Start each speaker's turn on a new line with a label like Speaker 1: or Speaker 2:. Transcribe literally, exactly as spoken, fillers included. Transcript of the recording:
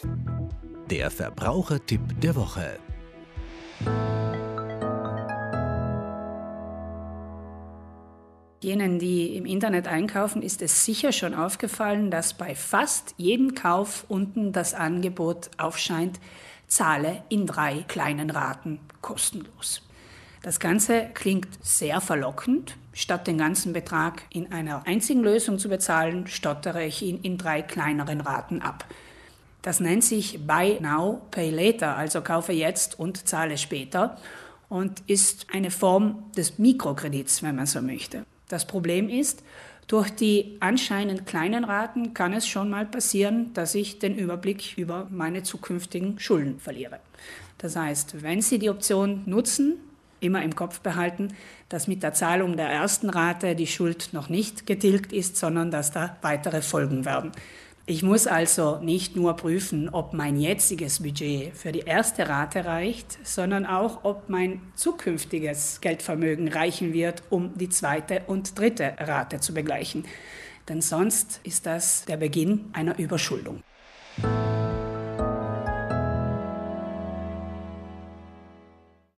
Speaker 1: Der Verbrauchertipp der Woche.
Speaker 2: Jenen, die im Internet einkaufen, ist es sicher schon aufgefallen, dass bei fast jedem Kauf unten das Angebot aufscheint, zahle in drei kleinen Raten kostenlos. Das Ganze klingt sehr verlockend. Statt den ganzen Betrag in einer einzigen Lösung zu bezahlen, stottere ich ihn in drei kleineren Raten ab. Das nennt sich Buy Now, Pay Later, also kaufe jetzt und zahle später, und ist eine Form des Mikrokredits, wenn man so möchte. Das Problem ist, durch die anscheinend kleinen Raten kann es schon mal passieren, dass ich den Überblick über meine zukünftigen Schulden verliere. Das heißt, wenn Sie die Option nutzen, immer im Kopf behalten, dass mit der Zahlung der ersten Rate die Schuld noch nicht getilgt ist, sondern dass da weitere folgen werden. Ich muss also nicht nur prüfen, ob mein jetziges Budget für die erste Rate reicht, sondern auch, ob mein zukünftiges Geldvermögen reichen wird, um die zweite und dritte Rate zu begleichen. Denn sonst ist das der Beginn einer Überschuldung.